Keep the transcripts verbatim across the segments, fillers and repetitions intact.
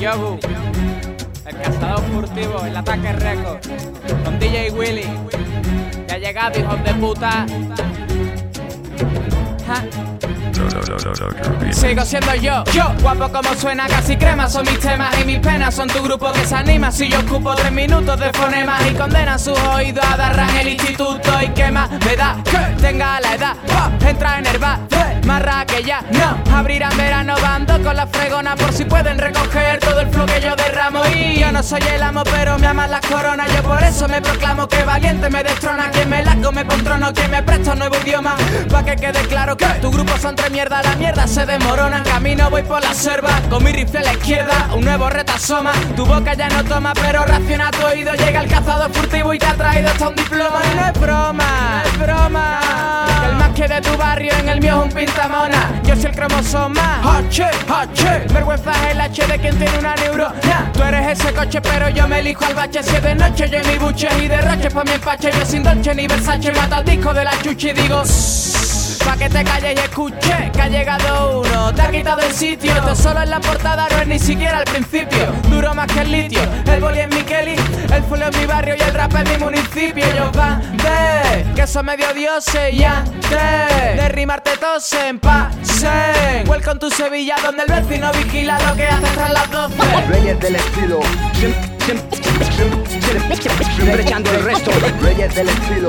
Yogu, el cazador furtivo, el ataque récord, con D J Willy, que ha llegado, hijos de puta. ¿Ja? Sigo siendo yo, yo, guapo como suena, casi crema. Son mis temas y mis penas, son tu grupo que se anima. Si yo ocupo tres minutos de fonemas y condenan sus oídos a dar ran el instituto. Y qué más me da que tenga la edad, oh, entra en el bar, marra que ya no abrirán verano. Bando con la fregona por si pueden recoger todo el flow que yo derramo. Y yo no soy el amo, pero me aman las coronas. Yo por eso me proclamo que valiente me destrona. Quien me la come por trono, que me presta un nuevo idioma. Pa' que quede claro que tu grupo son tres mierdas, la mierda se desmoronan. Camino voy por la selva, con mi rifle a la izquierda. Un nuevo reto asoma, tu boca ya no toma, pero raciona tu oído. Llega el cazador furtivo y te ha traído hasta un diploma. Y no es broma, no es broma, que el más que de tu barrio en el mío es un pintamona. Yo soy el cromosoma, H, H. Vergüenza es el H de quien tiene una neurona. Tú eres ese coche, pero yo me elijo al bache. Si es de noche yo y mi buche y derroche pa' mi empache. Yo sin Dolce ni Versace mato al disco de la chuchi y digo pa' que te calles y escuche que ha llegado uno, te ha quitado el sitio. Esto solo en la portada, no es ni siquiera al principio. Duro más que el litio, el boli es mi Kelly, el full es mi barrio y el rap es mi municipio. Ellos van de que son medio dioses y antes de rimarte tosen, pasen. Welcome to Sevilla, donde el vecino vigila lo que hace tras las doce. Reyes del estilo, siempre, siempre, siempre, siempre, siempre echando el resto. Reyes del estilo,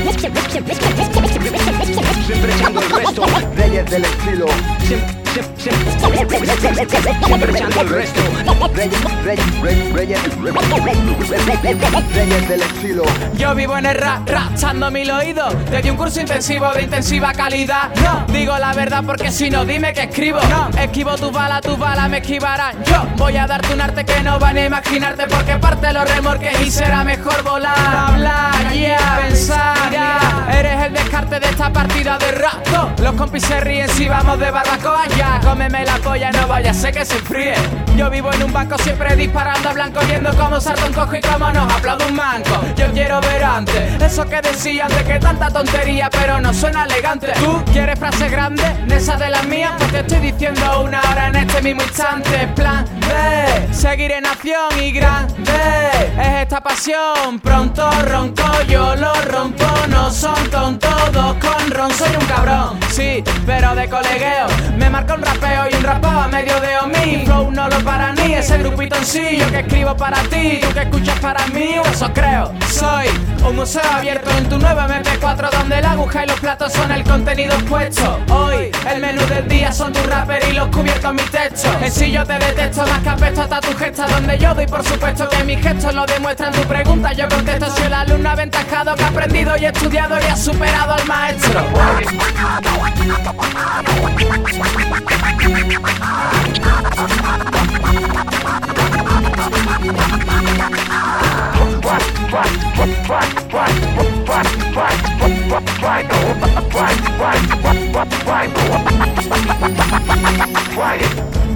siempre echando el resto. Reyes del estilo, siempre, siempre, siempre, siempre echando el resto. Reyes, reyes, reyes, reyes, reyes del estilo. Yo vivo en el rap, rapchando mil oídos. Te di un curso intensivo de intensiva calidad. No, digo la verdad porque si no, dime que escribo. No, esquivo tu bala, tu bala me esquivarán. Yo voy a darte un arte que no van a imaginarte, porque parte los remorques y será mejor volar. Hablar, ya, yeah, pensar, ya. Eres el descarte de esta partida de rap. No, los compis se ríen si vamos de barbacoa. Ya, cómeme la polla, no vaya a ser que se enfríe. Yo vivo en un banco siempre disparando a blanco, viendo cómo salta un cojo y cómo nos aplaude un manco. Yo quiero ver antes eso que decían de que tanta tontería, pero no suena elegante. ¿Tú quieres frases grandes? ¿Esa de las mías? Pues te estoy diciendo una hora en este mismo instante. Plan B, seguir en acción y grande es esta pasión. Pronto ronco, yo lo rompo. No son tontos, dos con ron. Soy un cabrón, sí, pero de colegueo. Me marca un rapeo y un rapeo a medio de mi flow no lo para ni ese grupito en sí. Yo que escribo para ti, tú que escuchas para mí, o eso creo. Soy un museo abierto en tu nuevo eme pe cuatro, donde la aguja y los platos son el contenido expuesto. Hoy el menú del día son tus rappers y los cubiertos mis textos. En sí yo te detesto más que apesto hasta tu gesta, donde yo doy por supuesto que mis gestos lo demuestran. Tu pregunta yo contesto, soy el alumno aventajado que ha aprendido y estudiado y ha superado al maestro. Friday.